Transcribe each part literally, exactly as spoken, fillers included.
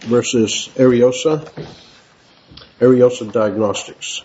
versus Ariosa, Ariosa Diagnostics.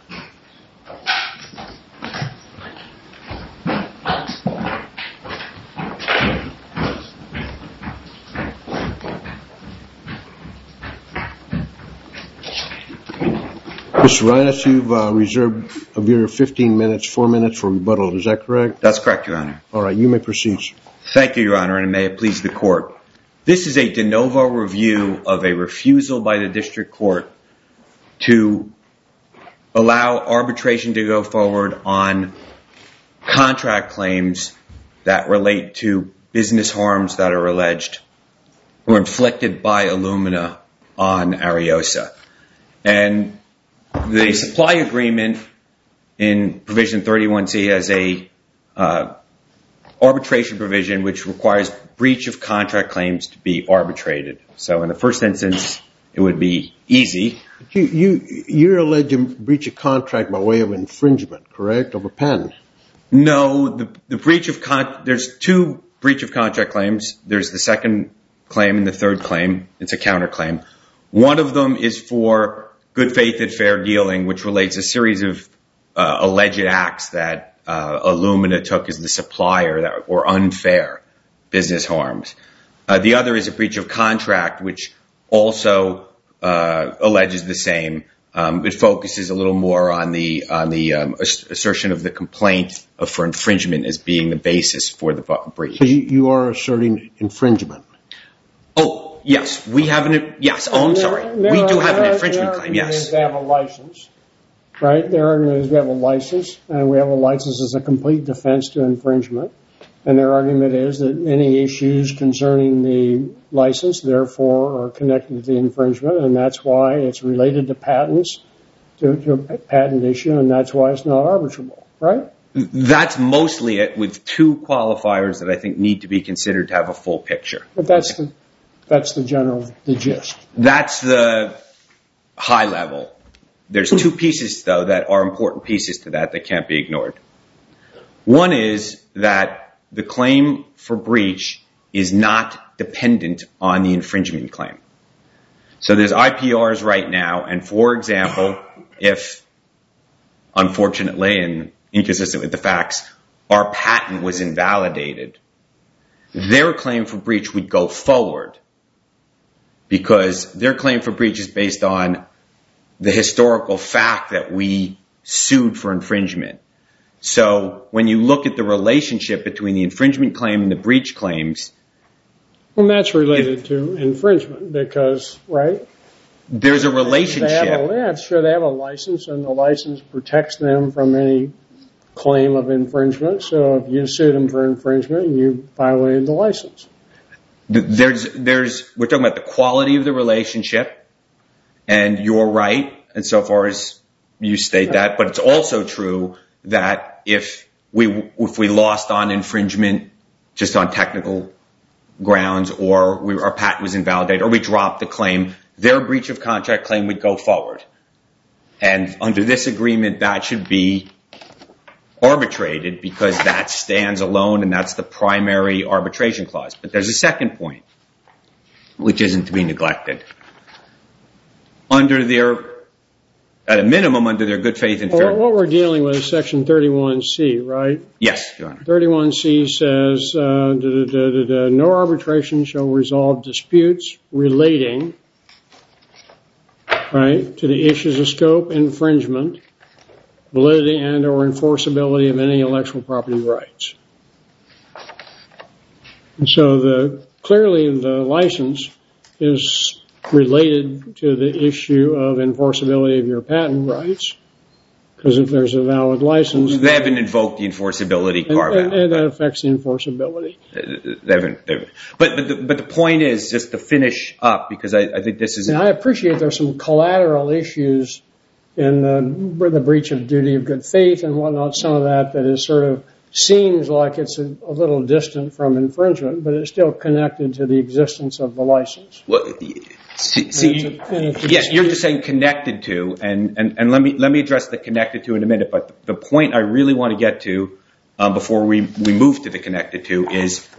Mister Reines, you've uh, reserved of your fifteen minutes, four minutes for rebuttal. Is that correct? That's correct, Your Honor. All right, you may proceed. Thank you, Your Honor, and may it please the Court. This is a de novo review of a refusal by the District Court to allow arbitration to go forward on contract claims that relate to business harms that are alleged or inflicted by Illumina on Ariosa. And the supply agreement in Provision thirty-one C has a uh, arbitration provision which requires breach of contract claims to be arbitrated. So in the first instance, it would be easy. You, you, you're alleging breach of contract by way of infringement, correct, of a patent? No, the, the breach of con- there's two breach of contract claims. There's the second claim and the third claim. It's a counterclaim. One of them is for good faith and fair dealing, which relates a series of uh, alleged acts that uh, Illumina took as the supplier that were unfair business harms. Uh, the other is a breach of contract, which also uh, alleges the same. Um, it focuses a little more on the on the um, assertion of the complaint of, for infringement as being the basis for the breach. So you, you are asserting infringement? Oh. Yes, we have an, yes, oh, I'm sorry. There we are, do have an are, infringement claim, yes. They have a license, right? Their argument is we have a license, and we have a license as a complete defense to infringement. And their argument is that any issues concerning the license, therefore, are connected to the infringement, and that's why it's related to patents, to, to a patent issue, and that's why it's not arbitrable, right? That's mostly it, with two qualifiers that I think need to be considered to have a full picture. But that's the... That's the general, the gist. That's the high level. There's two pieces, though, that are important pieces to that that can't be ignored. One is that the claim for breach is not dependent on the infringement claim. So there's I P Rs right now, and for example, if, unfortunately and inconsistent with the facts, our patent was invalidated, their claim for breach would go forward, because their claim for breach is based on the historical fact that we sued for infringement. So when you look at the relationship between the infringement claim and the breach claims... Well, that's related if, to infringement because, right? There's a relationship. They have a, yeah, sure, they have a license, and the license protects them from any claim of infringement. So if you sued them for infringement, you violated the license. There's, there's, we're talking about the quality of the relationship, and you're right, and so far as you state that, but it's also true that if we, if we lost on infringement just on technical grounds, or we, our patent was invalidated, or we dropped the claim, their breach of contract claim would go forward. And under this agreement, that should be arbitrated because that stands alone and that's the primary arbitration clause. But there's a second point, which isn't to be neglected. Under their, at a minimum, under their good faith and fair... Well, what we're dealing with is Section thirty-one C, right? Yes, Your Honor. thirty-one C says, uh, da, da, da, da, da, no arbitration shall resolve disputes relating, right, to the issues of scope, infringement, validity and or enforceability of any intellectual property rights. And so the clearly the license is related to the issue of enforceability of your patent rights, because if there's a valid license... They haven't invoked the enforceability carve-out. And, and that affects the enforceability. They haven't, they haven't. But, but, the, but the point is, just to finish up, because I, I think this is... And I appreciate there's some collateral issues in the, the breach of duty of good faith and whatnot, some of that that is sort of seems like it's a, a little distant from infringement, but it's still connected to the existence of the license. Well, see, see yes, you're just saying connected to, and, and, and let me let me address the connected to in a minute, but the, the point I really want to get to um, before we, we move to the connected to is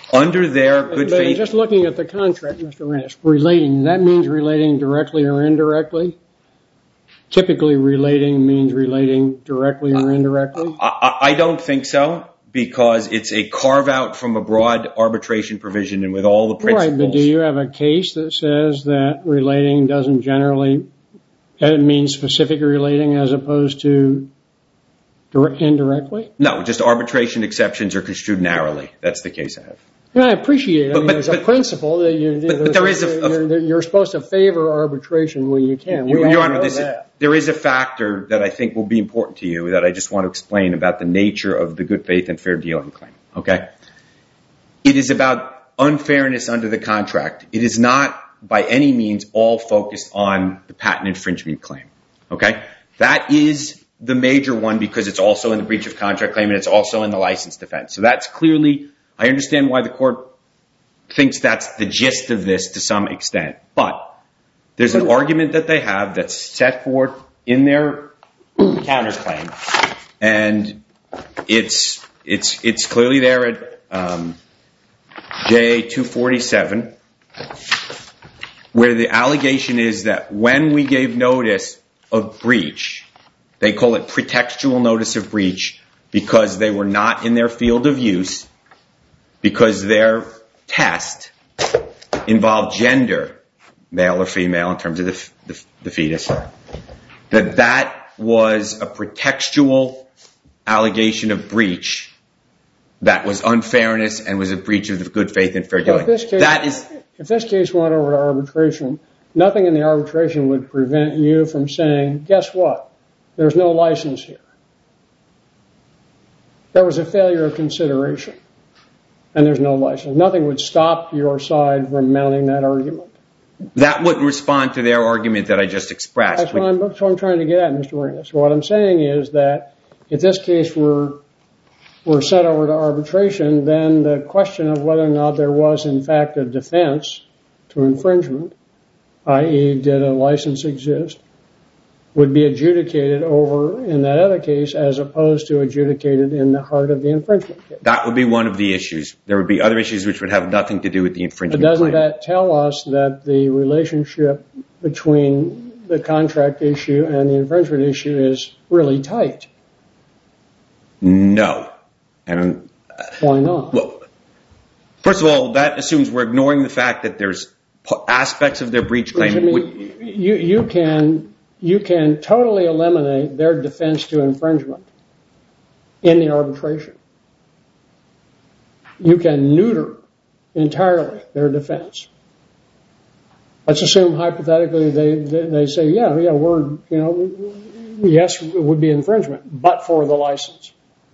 Under their good But faith... just looking at the contract, Mister Rennes, relating, that means relating directly or indirectly? Typically relating means relating directly or indirectly? I, I don't think so, because it's a carve-out from a broad arbitration provision and with all the principles... Right, but do you have a case that says that relating doesn't generally... It means specific relating as opposed to indirectly? No, just arbitration exceptions are construed narrowly. That's the case I have. And I appreciate it. I But, mean, but, there's but, a principle that you, but, but there is a, a you're, you're supposed to favor arbitration when you can. We Your all Honor, know this that. is, there is a factor that I think will be important to you that I just want to explain about the nature of the good faith and fair dealing claim. Okay? It is about unfairness under the contract. It is not by any means all focused on the patent infringement claim. Okay? That is the major one because it's also in the breach of contract claim and it's also in the license defense. So that's clearly, I understand why the court thinks that's the gist of this to some extent. But there's an argument that they have that's set forth in their counterclaim, and it's it's it's clearly there at um, J A two forty-seven, where the allegation is that when we gave notice of breach, they call it pretextual notice of breach because they were not in their field of use, because their test involved gender, male or female in terms of the, the, the fetus, that that was a pretextual allegation of breach that was unfairness and was a breach of the good faith and fair dealing. So if this case, that is, if this case went over to arbitration, nothing in the arbitration would prevent you from saying, guess what? There's no license here. There was a failure of consideration, and there's no license. Nothing would stop your side from mounting that argument. That wouldn't respond to their argument that I just expressed. That's what I'm, that's what I'm trying to get at, Mister Rennes. What I'm saying is that if this case were were set over to arbitration, then the question of whether or not there was in fact a defense to infringement, that is did a license exist, would be adjudicated over in that other case as opposed to adjudicated in the heart of the infringement case. That would be one of the issues. There would be other issues which would have nothing to do with the infringement But doesn't claim. that tell us that the relationship between the contract issue and the infringement issue is really tight? No. And why not? Well, first of all, that assumes we're ignoring the fact that there's aspects of their breach claim. I mean, you, you can you can totally eliminate their defense to infringement in the arbitration. You can neuter entirely their defense. Let's assume hypothetically they, they, they say, yeah, yeah, we're, you know, yes, it would be infringement, but for the license.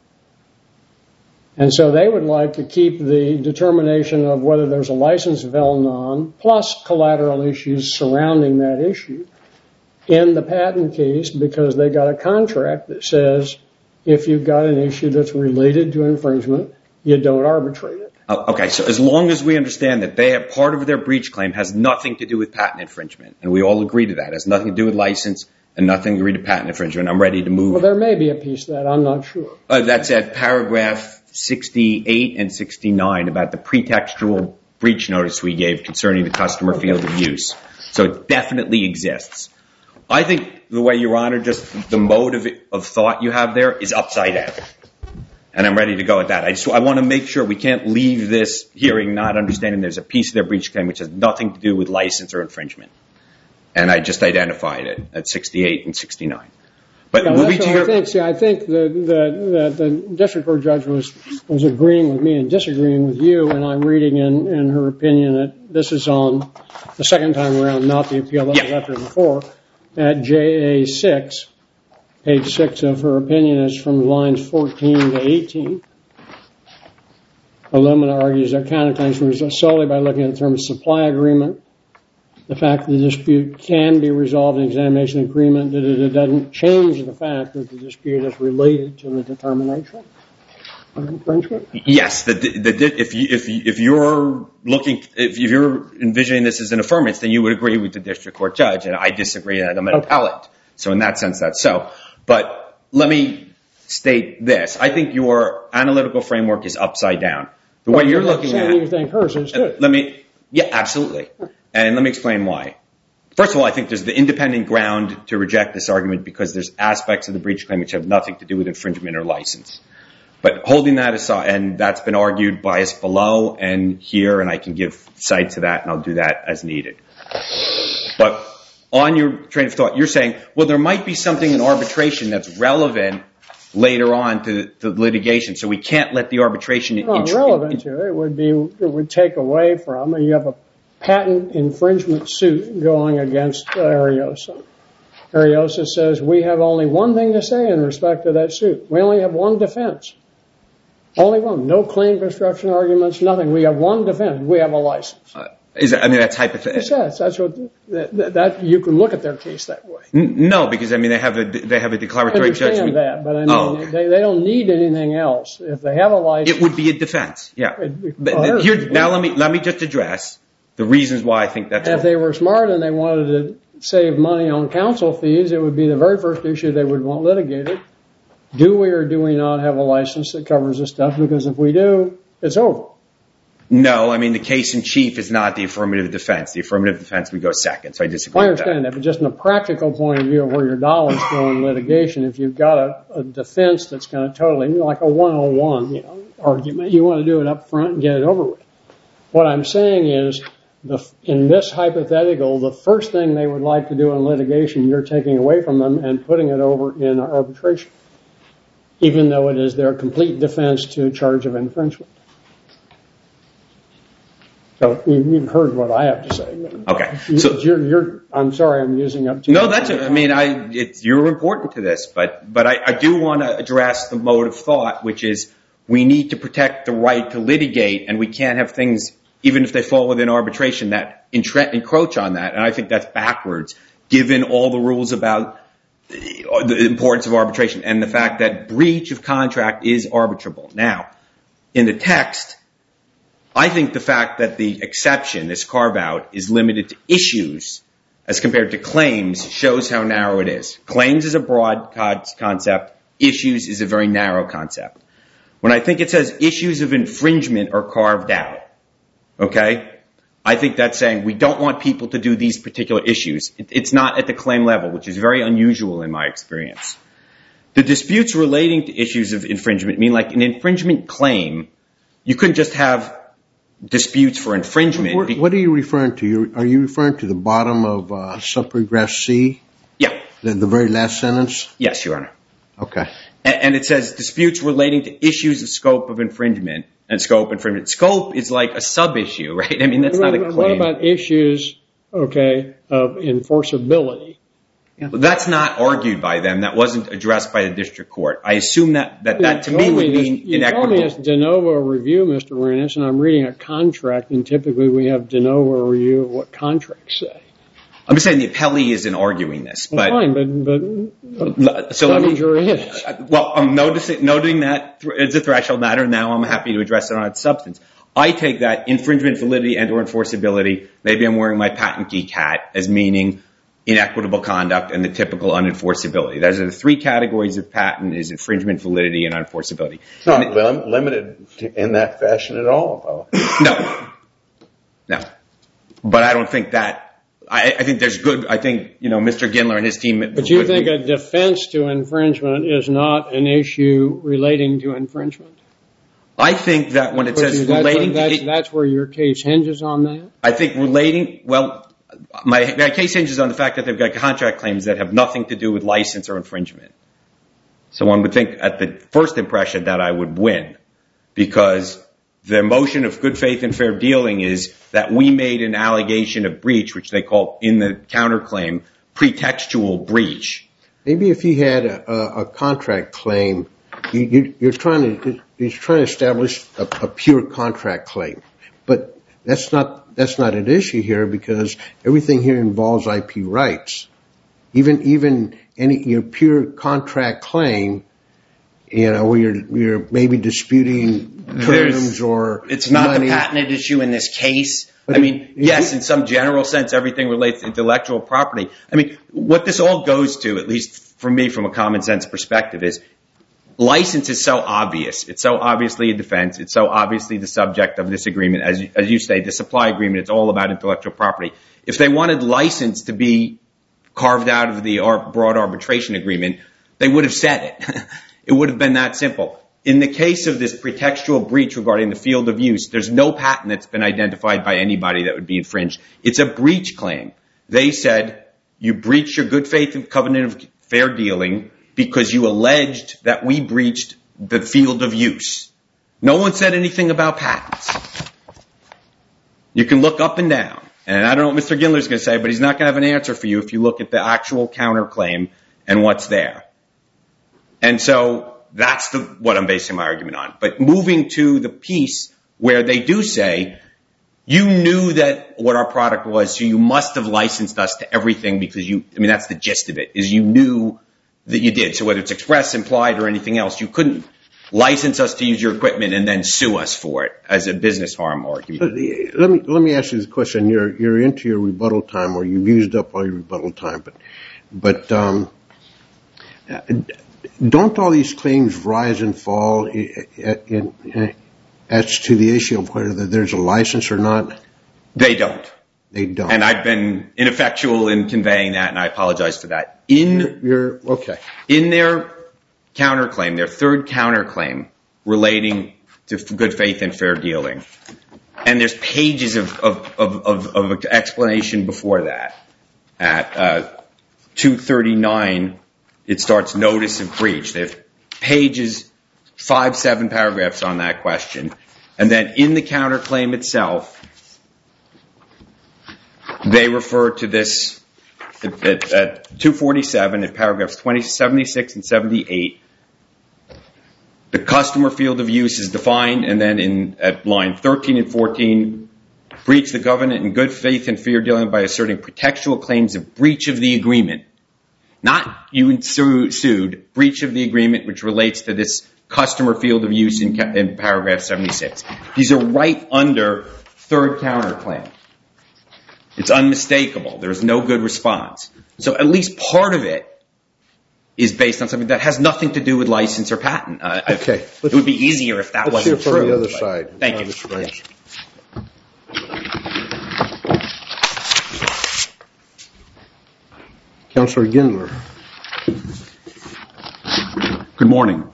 And so they would like to keep the determination of whether there's a license vel non plus collateral issues surrounding that issue in the patent case because they got a contract that says if you've got an issue that's related to infringement, you don't arbitrate it. Okay, so as long as we understand that they have part of their breach claim has nothing to do with patent infringement, and we all agree to that, it has nothing to do with license and nothing to do with patent infringement, I'm ready to move. Well, there may be a piece of that. I'm not sure. Uh, that's at paragraph sixty-eight and sixty-nine about the pretextual breach notice we gave concerning the customer field of use. So it definitely exists. I think the way, Your Honor, just the mode of, of thought you have there is upside down. And I'm ready to go at that. I just I want to make sure we can't leave this hearing not understanding there's a piece of their breach claim which has nothing to do with license or infringement. And I just identified it at sixty-eight and sixty-nine. But Yeah, moving to I your... think, see, I think that the, the, the district court judge was, was agreeing with me and disagreeing with you, and I'm reading in, in her opinion that this is on the second time around, not the appeal that Yeah. was after before, at J A six, page six of her opinion is from lines fourteen to eighteen. Illumina argues that counterclaims were resolved solely by looking at the term supply agreement. The fact that the dispute can be resolved in examination agreement, that it doesn't change the fact that the dispute is related to the determination of infringement. Yes, the, the, the, if you if you, if you're looking if you're envisioning this as an affirmance, then you would agree with the district court judge, and I disagree, and I'm an Okay. appellate. So in that sense, that's so. But let me state this: I think your analytical framework is upside down. The way you're looking at it. You think hers is too. Let me, yeah, absolutely. And let me explain why. First of all, I think there's the independent ground to reject this argument because there's aspects of the breach claim which have nothing to do with infringement or license. But holding that aside, and that's been argued by us below and here, and I can give sight to that, and I'll do that as needed. But on your train of thought, you're saying, well, there might be something in arbitration that's relevant later on to the litigation, so we can't let the arbitration... Not relevant to it. It would be, it would take away from, you have a patent infringement suit going against Ariosa. Ariosa says, we have only one thing to say in respect to that suit. We only have one defense. Only one. No claim construction arguments, nothing. We have one defense. We have a license. Uh, is that, I mean, that's hypothetical. Yes, that's what, that, that, you can look at their case that way. N- no, because, I mean, they have a, they have a declaratory judgment. I understand that, but I mean, oh, okay. they, they don't need anything else. If they have a license... It would be a defense, yeah. It, but here, now let me, let me just address the reasons why I think that's... If they were smart and they wanted to save money on counsel fees, it would be the very first issue they would want litigated. Do we or do we not have a license that covers this stuff? Because if we do, it's over. No, I mean, the case in chief is not the affirmative defense. The affirmative defense would go second, so I disagree I with that. understand that, but just in a practical point of view of where your dollars go in litigation, if you've got a, a defense that's going to totally, you know, like a one oh one you know, argument, you want to do it up front and get it over with. What I'm saying is, the, in this hypothetical, the first thing they would like to do in litigation, you're taking away from them and putting it over in arbitration, even though it is their complete defense to a charge of infringement. So you've heard what I have to say. Okay. So you're, you're, I'm sorry, I'm using up too much. No, that's, I mean, I, it's, you're important to this, but, but I, I do want to address the mode of thought, which is we need to protect the right to litigate, and we can't have things, even if they fall within arbitration, that entre- encroach on that. And I think that's backwards, given all the rules about the importance of arbitration and the fact that breach of contract is arbitrable. Now, in the text, I think the fact that the exception, this carve-out, is limited to issues as compared to claims shows how narrow it is. Claims is a broad concept. Issues is a very narrow concept. When I think it says issues of infringement are carved out, okay, I think that's saying we don't want people to do these particular issues. It, it's not at the claim level, which is very unusual in my experience. The disputes relating to issues of infringement mean like an infringement claim, you couldn't just have disputes for infringement. What, what are you referring to? You're, are you referring to the bottom of uh, subparagraph C? Yeah. The, the very last sentence? Yes, Your Honor. Okay. And, and it says disputes relating to issues of scope of infringement and scope infringement. Scope is like a sub-issue, right? I mean, that's what, not a claim. What about issues, okay, of enforceability? Yeah. Well, that's not argued by them. That wasn't addressed by the district court. I assume that that, that to me would mean you inequitable. You told me it's de novo review, Mister Rennis, and I'm reading a contract, and typically we have de novo review of what contracts say. I'm just saying the appellee isn't arguing this. Well, but fine, but, but so let me, is. Well, I'm noticing, noting that it's a threshold matter. Now I'm happy to address it on its substance. I take that infringement, validity, and or enforceability, maybe I'm wearing my patent geek hat, as meaning inequitable conduct and the typical unenforceability. Those are the three categories of patent: is infringement, validity, and unenforceability. It's not lim- limited to, in that fashion at all, though. No, no. But I don't think that. I, I think there's good. I think you know Mister Gindler and his team. But you think a defense to infringement is not an issue relating to infringement? I think that when it says that's relating, where, that's, to, it, that's where your case hinges on that. I think relating. Well. My, my case hinges on the fact that they've got contract claims that have nothing to do with license or infringement. So one would think at the first impression that I would win, because the motion of good faith and fair dealing is that we made an allegation of breach, which they call in the counterclaim pretextual breach. Maybe if you had a, a, a contract claim, you, you, you're trying to you're trying to establish a, a pure contract claim, but that's not. That's not an issue here because everything here involves I P rights. Even even any your pure contract claim, you know, where you're you're maybe disputing terms There's, or it's not money. The patented issue in this case. But I mean, it, yes, it, in some general sense, everything relates to intellectual property. I mean, what this all goes to, at least for me, from a common sense perspective, is license is so obvious. It's so obviously a defense. It's so obviously the subject of this agreement. As you, as you say, the supply agreement, it's all about intellectual property. If they wanted license to be carved out of the broad arbitration agreement, they would have said it. It would have been that simple. In the case of this pretextual breach regarding the field of use, there's no patent that's been identified by anybody that would be infringed. It's a breach claim. They said you breached your good faith and covenant of fair dealing because you alleged that we breached the field of use. No one said anything about patents. You can look up and down. And I don't know what Mister Gindler's going to say, but he's not going to have an answer for you if you look at the actual counterclaim and what's there. And so that's the, what I'm basing my argument on. But moving to the piece where they do say, you knew that what our product was, so you must have licensed us to everything because you, I mean, that's the gist of it, is you knew that you did. So whether it's express, implied, or anything else, you couldn't license us to use your equipment and then sue us for it as a business harm argument. Let me let me ask you this question. You're you're into your rebuttal time, or you've used up all your rebuttal time, but but um, don't all these claims rise and fall in, in, as to the issue of whether there's a license or not? They don't. They don't. And I've been ineffectual in conveying that, and I apologize for that. In you're, you're okay. In their counterclaim, their third counterclaim relating to good faith and fair dealing, and there's pages of of of, of, of explanation before that. At uh, two thirty-nine, it starts notice of breach. They have pages, five, seven paragraphs on that question, and then in the counterclaim itself, they refer to this at, at, at two forty-seven, in paragraphs twenty, seventy-six and seventy-eight. The customer field of use is defined, and then in at line thirteen and fourteen, breach the covenant in good faith and fair dealing by asserting pretextual claims of breach of the agreement. Not you su- sued, breach of the agreement, which relates to this customer field of use in, in paragraph seventy-six. These are right under third counterclaim. It's unmistakable. There's no good response. So at least part of it is based on something that has nothing to do with license or patent. Uh, okay. It would be easier if that wasn't true. Let's hear from the other side. Thank you. Councilor Gindler. Good morning.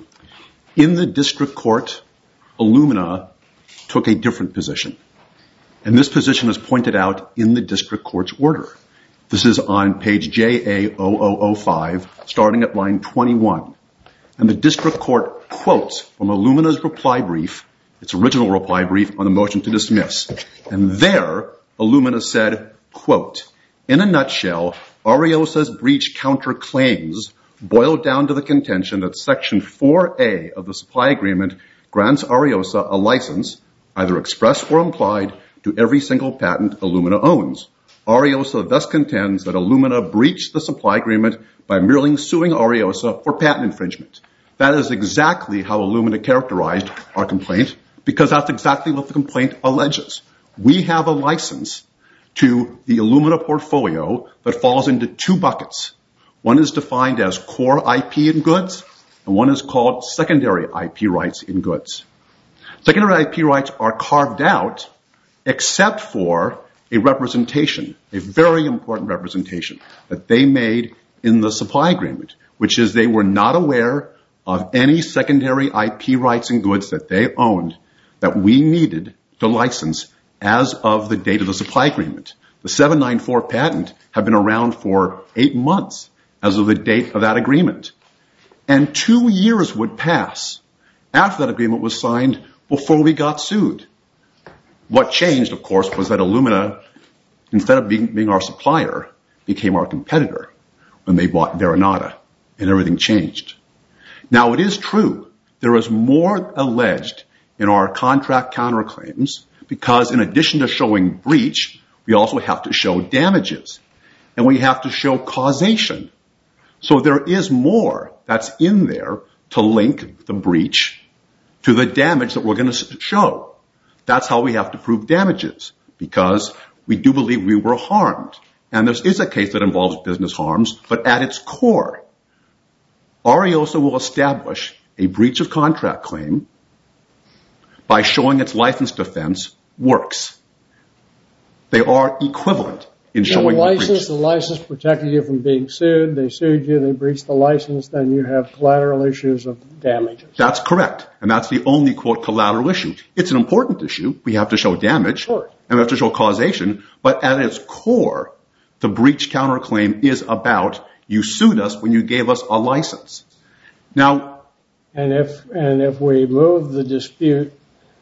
In the district court, Illumina took a different position. And this position is pointed out in the district court's order. This is on page J A zero zero zero five, starting at line twenty-one. And the district court quotes from Illumina's reply brief, its original reply brief on the motion to dismiss. And there, Illumina said, quote, in a nutshell, Ariosa's breach counterclaims boil down to the contention that section four A of the supply agreement grants Ariosa a license, either express or implied, to every single patent Illumina owns. Ariosa thus contends that Illumina breached the supply agreement by merely suing Ariosa for patent infringement. That is exactly how Illumina characterized our complaint, because that's exactly what the complaint alleges. We have a license to the Illumina portfolio that falls into two buckets. One is defined as core I P in goods, and one is called secondary I P rights in goods. Secondary I P rights are carved out except for a representation, a very important representation that they made in the supply agreement, which is they were not aware of any secondary I P rights in goods that they owned that we needed to license as of the date of the supply agreement. The seven ninety-four patent had been around for eight months as of the date of that agreement. And two years would pass after that agreement was signed before we got sued. What changed, of course, was that Illumina, instead of being, being our supplier, became our competitor when they bought Veronata, and everything changed. Now, it is true, there is more alleged in our contract counterclaims, because in addition to showing breach, we also have to show damages, and we have to show causation. So there is more that's in there to link the breach to the damage that we're going to show. That's how we have to prove damages, because we do believe we were harmed. And this is a case that involves business harms, but at its core, Ariosa will establish a breach of contract claim by showing its license defense works. They are equivalent in showing the the license. breach. The license protected you from being sued. They sued you. They breached the license. Then you have collateral issues of damages. That's correct. And that's the only, quote, collateral issue. It's an important issue. We have to show damage. Sure. And we have to show causation. But at its core, the breach counterclaim is about you sued us when you gave us a license. Now, And if and if we move the dispute,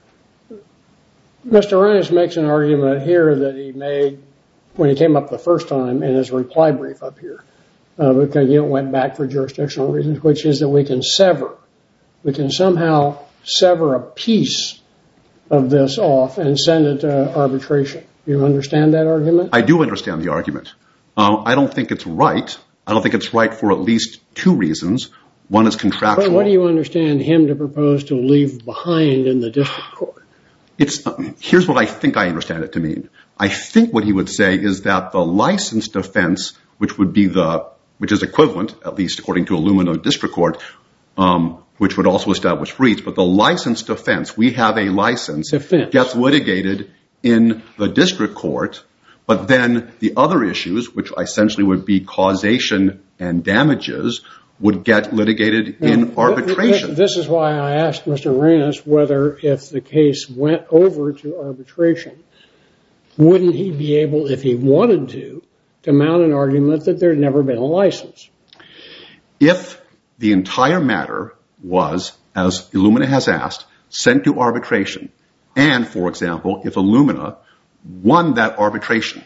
Mister Reines makes an argument here that he made when he came up the first time in his reply brief up here, uh, because you went back for jurisdictional reasons, which is that we can sever, we can somehow sever a piece of this off and send it to arbitration. You understand that argument? I do understand the argument. Uh, I don't think it's right. I don't think it's right for at least two reasons. One is contractual. But what do you understand him to propose to leave behind in the district court? It's, uh, here's what I think I understand it to mean. I think what he would say is that the license defense, which would be the, which is equivalent, at least according to Illumina District Court, um, which would also establish breach, but the license defense, we have a license, Defense. gets litigated in the district court, but then the other issues, which essentially would be causation and damages, would get litigated Now, in arbitration. This is why I asked Mister Reines whether if the case went over to arbitration, wouldn't he be able, if he wanted to, to mount an argument that there'd never been a license? If the entire matter was, as Illumina has asked, sent to arbitration, and, for example, if Illumina won that arbitration,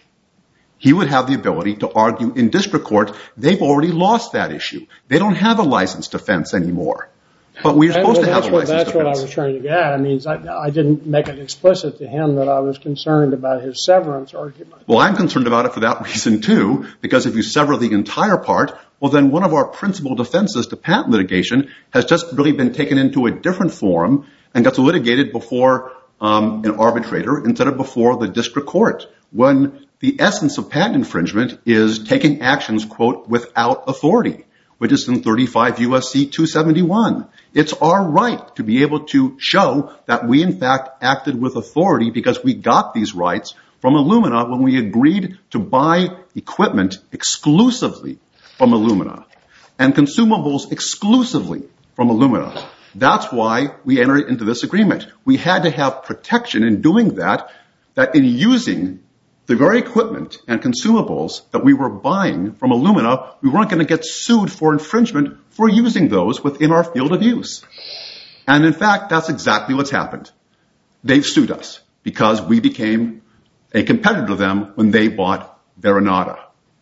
he would have the ability to argue in district court, they've already lost that issue. They don't have a license defense anymore. But we're supposed well, to have a what, license that's defense. That's what I was trying to get at. I mean, I, I didn't make it explicit to him that I was concerned about his severance argument. Well, I'm concerned about it for that reason, too, because if you sever the entire part, well, then one of our principal defenses to patent litigation has just really been taken into a different forum and gets litigated before um, an arbitrator instead of before the district court, when the essence of patent infringement is taking actions, quote, without authority, which is in thirty-five U S C two seventy-one. It's our right to be able to show that we, in fact, acted with authority because we got these rights from Illumina when we agreed to buy equipment exclusively from Illumina and consumables exclusively from Illumina. That's why we entered into this agreement. We had to have protection in doing that, that in using the very equipment and consumables that we were buying from Illumina, we weren't going to get sued for infringement for using those within our field of use. And in fact, that's exactly what's happened. They've sued us because we became a competitor to them when they bought Veronata.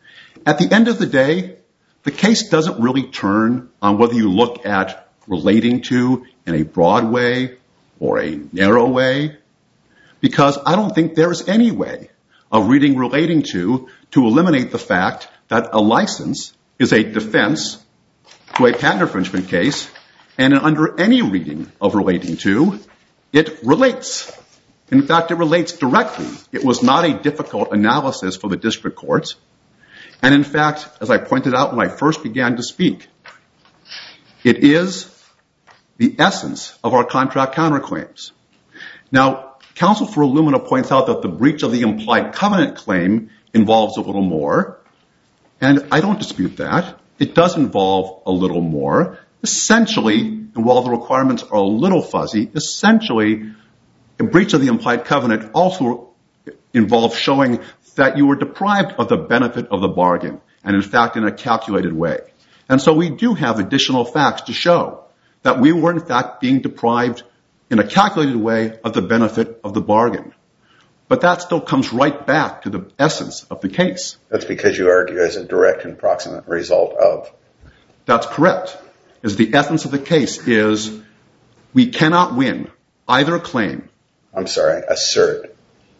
At the end of the day, the case doesn't really turn on whether you look at relating to in a broad way or a narrow way, because I don't think there's any way of reading relating to to eliminate the fact that a license is a defense to a patent infringement case, and under any reading of relating to, it relates. In fact, it relates directly. It was not a difficult analysis for the district courts. And in fact, as I pointed out when I first began to speak, it is the essence of our contract counterclaims. Now, counsel for Illumina points out that the breach of the implied covenant claim involves a little more, and I don't dispute that. It does involve a little more. Essentially, and while the requirements are a little fuzzy, essentially, a breach of the implied covenant also involves showing that you were deprived of the benefit of the bargain, and in fact, in a calculated way. And so we do have additional facts to show that we were in fact being deprived in a calculated way of the benefit of the bargain. But that still comes right back to the essence of the case. That's because you argue as a direct and proximate result of. That's correct. As the essence of the case is we cannot win either claim. I'm sorry, assert.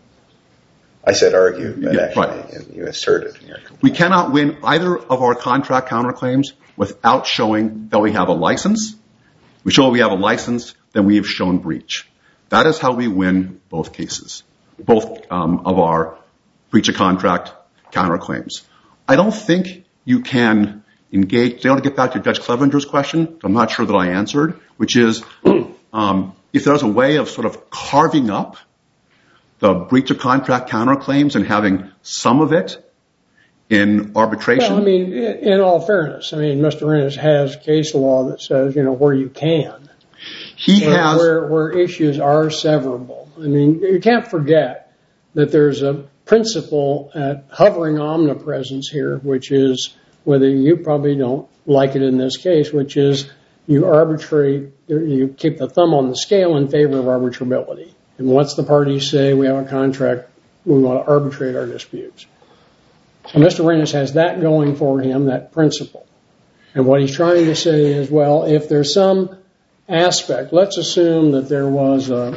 I said argue, but Yeah, actually right. you asserted. In your We cannot win either of our contract counterclaims without showing that we have a license. We show we have a license, then we have shown breach. That is how we win both cases, both um, of our breach of contract counterclaims. I don't think you can engage. They ought to get back to Judge Clevenger's question, I'm not sure that I answered, which is um, if there's a way of sort of carving up the breach of contract counterclaims and having some of it in arbitration. Well, I mean, in all fairness, I mean, Mister Rennes has case law that says, you know, where you can. He where, has. Where, where issues are severable. I mean, you can't forget that there's a principle at hovering omnipresence here, which is, whether you probably don't like it in this case, which is you arbitrate, you keep the thumb on the scale in favor of arbitrability. And once the parties say we have a contract, we want to arbitrate our disputes. So Mister Rennes has that going for him, that principle. And what he's trying to say is, well, if there's some aspect, let's assume that there was a,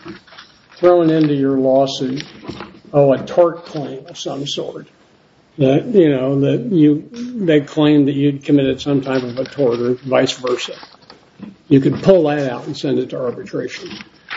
thrown into your lawsuit, oh, a tort claim of some sort. That, you know, that you, they claimed that you'd committed some type of a tort or vice versa. You could pull that out and send it to arbitration.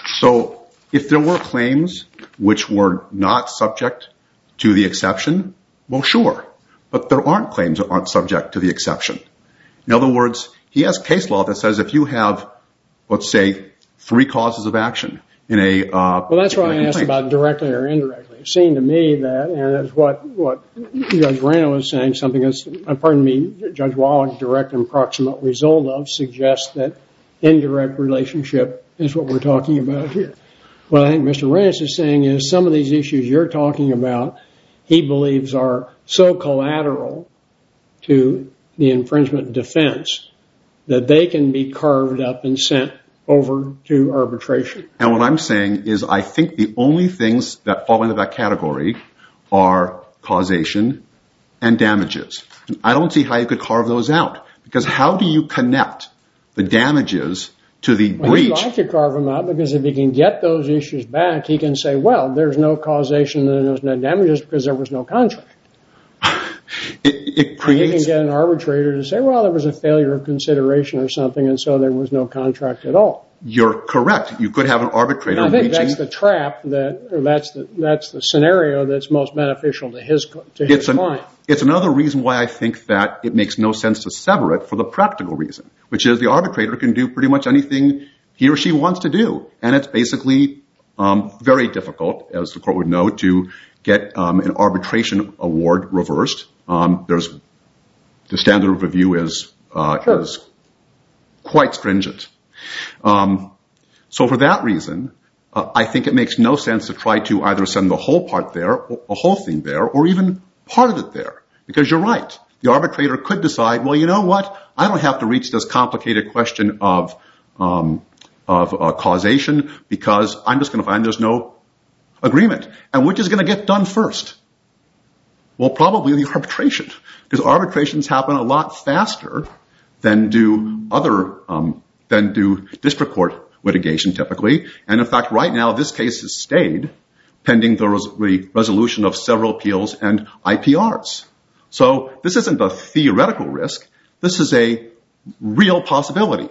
So if there were claims which were not subject to the exception, well, sure. But there aren't claims that aren't subject to the exception. In other words, he has case law that says if you have, let's say, three causes of action in a uh, well, that's why I asked about directly or indirectly. It seemed to me that, and it's what what Judge Reno was saying, something that's, uh, pardon me, Judge Wallach, direct and proximate result of suggests that indirect relationship is what we're talking about here. What I think Mister Rennes is saying is some of these issues you're talking about, he believes are so collateral to the infringement defense that they can be carved up and sent over to arbitration. And what I'm saying is I think the only things that fall into that category are causation and damages. And I don't see how you could carve those out, because how do you connect the damages to the well, breach? He'd like to carve them out, because if he can get those issues back, he can say, well, there's no causation and there's no damages because there was no contract. It, it creates. And he can get an arbitrator to say, well, there was a failure of consideration or something, and so there was no contract at all. You're correct. You could have an arbitrator. And I think reaching, that's the trap that, or that's the that's the scenario that's most beneficial to his to his it's an, client. It's another reason why I think that it makes no sense to sever it for the practical reason, which is the arbitrator can do pretty much anything he or she wants to do, and it's basically um, very difficult, as the court would know, to get um, an arbitration award reversed. Um, there's the standard of review is uh, sure. is quite stringent. Um, so for that reason, uh, I think it makes no sense to try to either send the whole part there, or the whole thing there, or even part of it there. Because you're right. The arbitrator could decide, well, you know what? I don't have to reach this complicated question of um, of uh, causation, because I'm just going to find there's no agreement. And which is going to get done first? Well, probably the arbitration, because arbitrations happen a lot faster than do other um, than do district court litigation typically. And in fact, right now this case is stayed pending the, res- the resolution of several appeals and I P Rs. So this isn't a theoretical risk. This is a real possibility.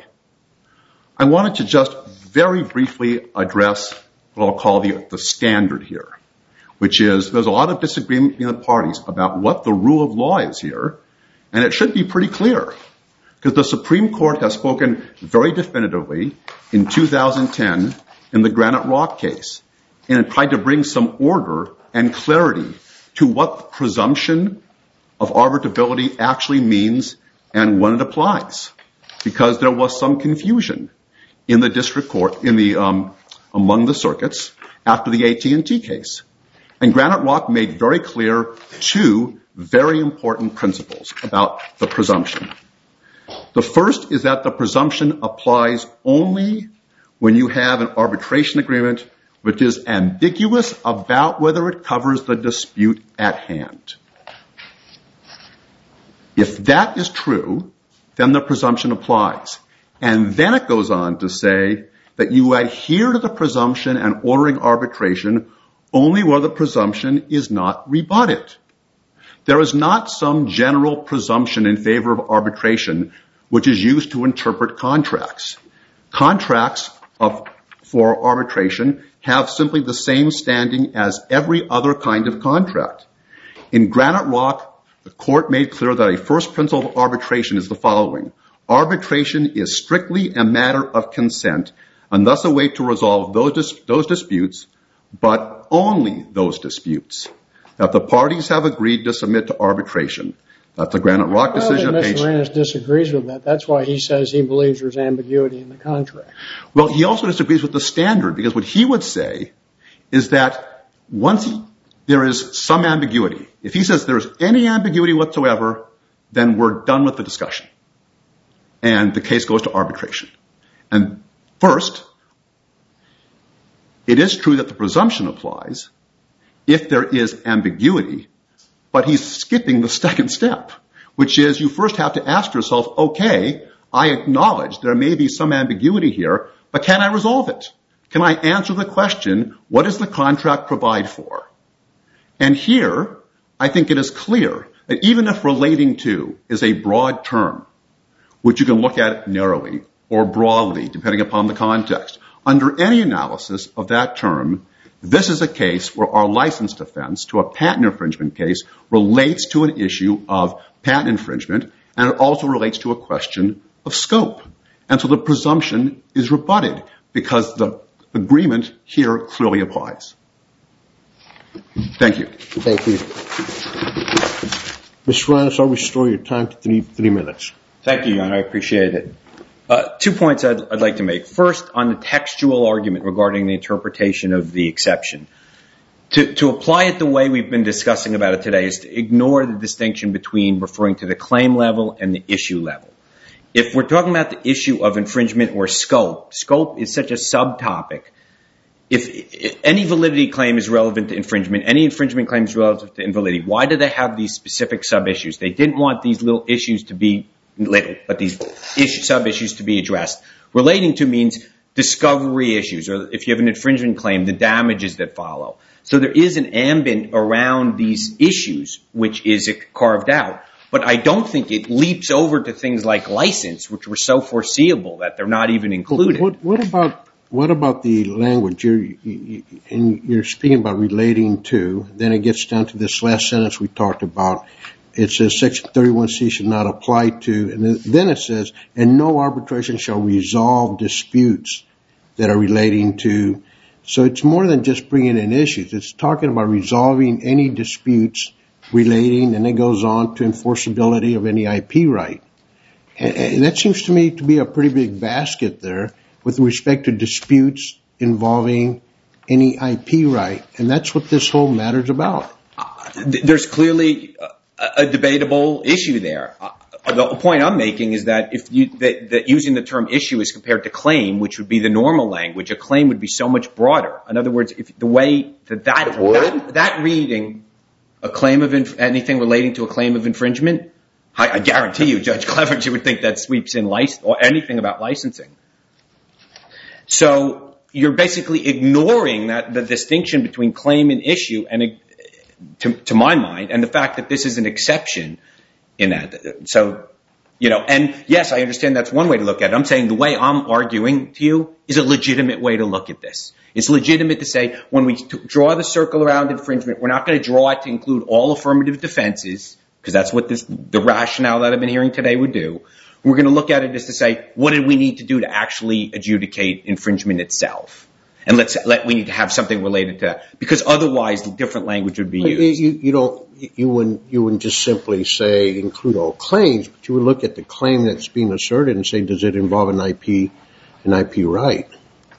I wanted to just very briefly address what I'll call the, the standard here, which is there's a lot of disagreement between the parties about what the rule of law is here, and it should be pretty clear, because the Supreme Court has spoken very definitively in two thousand ten in the Granite Rock case, and it tried to bring some order and clarity to what the presumption of arbitrability actually means and when it applies, because there was some confusion in the district court, in the um, among the circuits after the A T and T case. And Granite Rock made very clear two very important principles about the presumption. The first is that the presumption applies only when you have an arbitration agreement which is ambiguous about whether it covers the dispute at hand. If that is true, then the presumption applies. And then it goes on to say that you adhere to the presumption and ordering arbitration only where the presumption is not rebutted. There is not some general presumption in favor of arbitration which is used to interpret contracts. Contracts of, for arbitration have simply the same standing as every other kind of contract. In Granite Rock, the court made clear that a first principle of arbitration is the following. Arbitration is strictly a matter of consent and thus a way to resolve those, dis- those disputes, but only those disputes that the parties have agreed to submit to arbitration. That's the Granite Rock decision. Well, Mister Rannis disagrees with that. That's why he says he believes there's ambiguity in the contract. Well, he also disagrees with the standard, because what he would say is that once he, there is some ambiguity, if he says there's any ambiguity whatsoever, then we're done with the discussion. And the case goes to arbitration. And first, it is true that the presumption applies if there is ambiguity, but he's skipping the second step, which is you first have to ask yourself, okay, I acknowledge there may be some ambiguity here, but can I resolve it? Can I answer the question, what does the contract provide for? And here, I think it is clear that even if relating to is a broad term, which you can look at narrowly or broadly, depending upon the context, under any analysis of that term, this is a case where our license defense to a patent infringement case relates to an issue of patent infringement, and it also relates to a question of scope. And so the presumption is rebutted because the agreement here clearly applies. Thank you. Thank you. Mister Rannis, I'll restore your time to three, three minutes. Thank you, Your Honor. I appreciate it. Uh, two points I'd, I'd like to make. First, on the textual argument regarding the interpretation of the exception. To, to apply it the way we've been discussing about it today is to ignore the distinction between referring to the claim level and the issue level. If we're talking about the issue of infringement or scope, scope is such a subtopic. If, if any validity claim is relevant to infringement, any infringement claim is relevant to invalidity, why do they have these specific sub-issues? They didn't want these little issues to be little, but these issue, sub-issues to be addressed. Relating to means discovery issues, or if you have an infringement claim, the damages that follow. So there is an ambient around these issues, which is carved out. But I don't think it leaps over to things like license, which were so foreseeable that they're not even included. What, what about what about the language? You're, you, and you're speaking about relating to. Then it gets down to this last sentence we talked about. It says Section thirty-one C should not apply to, and then it says, and no arbitration shall resolve disputes that are relating to. So it's more than just bringing in issues. It's talking about resolving any disputes relating, and it goes on to enforceability of any I P right. And, and that seems to me to be a pretty big basket there with respect to disputes involving any I P right. And that's what this whole matter's about. There's clearly a debatable issue there. The point I'm making is that if you that, that using the term issue as compared to claim, which would be the normal language, a claim would be so much broader. In other words, if the way that that that, that reading a claim of inf- anything relating to a claim of infringement, I, I guarantee you, Judge Cleveridge would think that sweeps in license or anything about licensing. So you're basically ignoring that the distinction between claim and issue, and a, to, to my mind, and the fact that this is an exception in that. So, you know, and yes, I understand that's one way to look at it. I'm saying the way I'm arguing to you is a legitimate way to look at this. It's legitimate to say when we t- draw the circle around infringement, we're not going to draw it to include all affirmative defenses, because that's what this, the rationale that I've been hearing today would do. We're going to look at it as to say, what did we need to do to actually adjudicate infringement itself? And let's let we need to have something related to that, because otherwise the different language would be used. You, you don't you wouldn't you wouldn't just simply say include all claims, but you would look at the claim that's being asserted and say, does it involve an I P an I P right?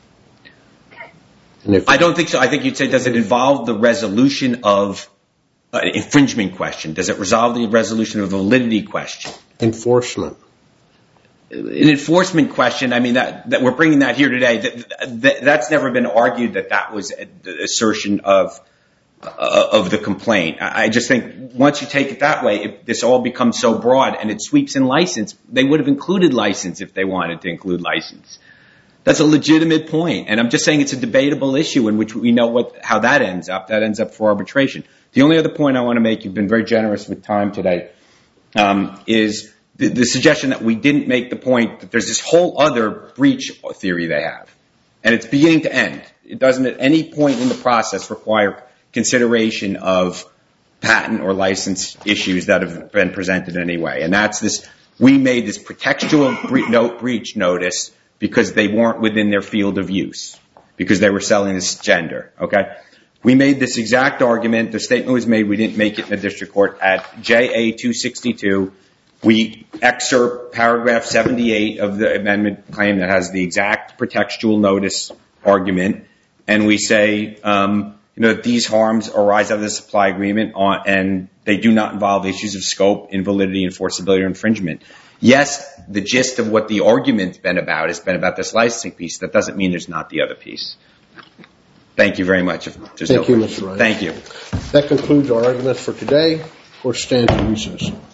And if I don't think so. I think you'd say, does it involve the resolution of an infringement question? Does it resolve the resolution of a validity question? Enforcement. An enforcement question, I mean, that, that we're bringing that here today, that, that, that's never been argued that that was the assertion of uh, of the complaint. I, I just think once you take it that way, it, this all becomes so broad and it sweeps in license. They would have included license if they wanted to include license. That's a legitimate point, and I'm just saying it's a debatable issue in which we know what how that ends up. That ends up for arbitration. The only other point I want to make, you've been very generous with time today, um, is The, the suggestion that we didn't make the point that there's this whole other breach theory they have. And it's beginning to end. It doesn't at any point in the process require consideration of patent or license issues that have been presented in any way. And that's this, we made this pretextual bre- note breach notice because they weren't within their field of use, because they were selling this gender, okay? We made this exact argument. The statement was made. We didn't make it in the district court. At J A two sixty-two, we excerpt paragraph seventy-eight of the amendment claim that has the exact pretextual notice argument, and we say, um, you know, that these harms arise out of the supply agreement on, and they do not involve issues of scope, invalidity, enforceability, or infringement. Yes, the gist of what the argument's been about has been about this licensing piece. That doesn't mean there's not the other piece. Thank you very much. Thank you, Mister Ryan. Thank you. That concludes our arguments for today. Court stands in recess.